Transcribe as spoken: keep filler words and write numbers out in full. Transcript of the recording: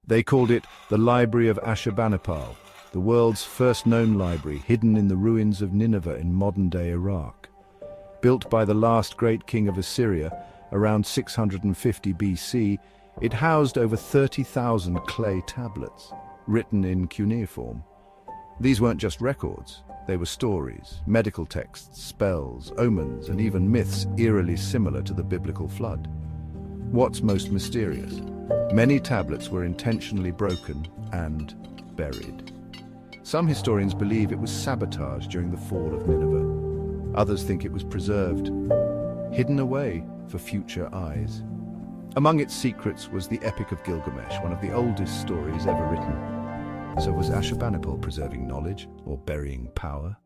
They called it the Library of Ashurbanipal, the world's first known library hidden in the ruins of Nineveh in modern-day Iraq. Built by the last great king of Assyria around six hundred fifty B C, it housed over thirty thousand clay tablets, written in cuneiform. These weren't just records, they were stories, medical texts, spells, omens, and even myths eerily similar to the biblical flood. What's most mysterious? Many tablets were intentionally broken and buried. Some historians believe it was sabotaged during the fall of Nineveh. Others think it was preserved, hidden away for future eyes. Among its secrets was the Epic of Gilgamesh, one of the oldest stories ever written. So was Ashurbanipal preserving knowledge or burying power?